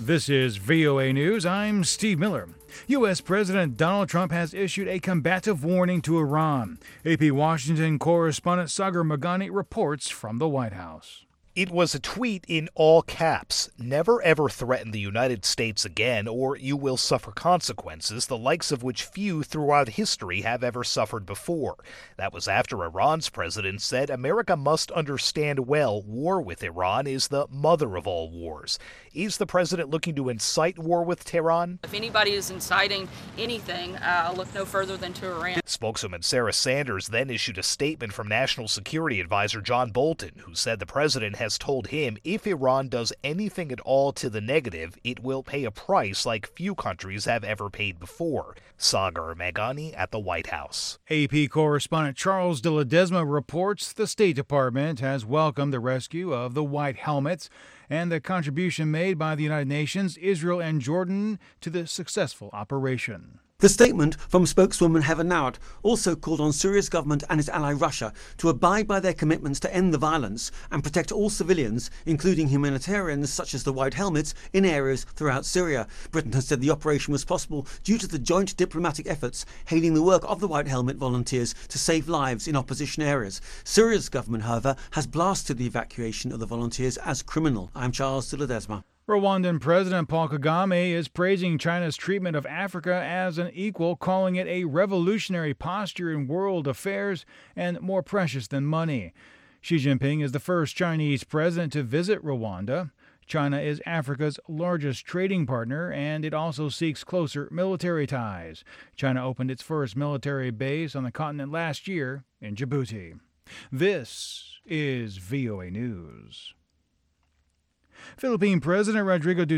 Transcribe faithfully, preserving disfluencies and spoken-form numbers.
This is V O A News. I'm Steve Miller. U S. President Donald Trump has issued a combative warning to Iran. A P Washington correspondent Sagar Meghani reports from the White House. It was a tweet in all caps. Never ever threaten the United States again, or you will suffer consequences, the likes of which few throughout history have ever suffered before. That was after Iran's president said America must understand well war with Iran is the mother of all wars. Is the president looking to incite war with Tehran? If anybody is inciting anything, uh, I'll look no further than to Iran. Spokeswoman Sarah Sanders then issued a statement from National Security Advisor John Bolton, who said the president has told him if Iran does anything at all to the negative, it will pay a price like few countries have ever paid before. Sagar Meghani at the White House. A P correspondent Charles de Ledesma reports the State Department has welcomed the rescue of the white helmets and the contribution made by the United Nations, Israel, and Jordan to the successful operation. The statement from spokeswoman Heather Nauert also called on Syria's government and its ally Russia to abide by their commitments to end the violence and protect all civilians, including humanitarians such as the White Helmets, in areas throughout Syria. Britain has said the operation was possible due to the joint diplomatic efforts, hailing the work of the White Helmet volunteers to save lives in opposition areas. Syria's government, however, has blasted the evacuation of the volunteers as criminal. I'm Charles de Ledesma. Rwandan President Paul Kagame is praising China's treatment of Africa as an equal, calling it a revolutionary posture in world affairs and more precious than money. Xi Jinping is the first Chinese president to visit Rwanda. China is Africa's largest trading partner, and it also seeks closer military ties. China opened its first military base on the continent last year in Djibouti. This is V O A News. Philippine President Rodrigo Duterte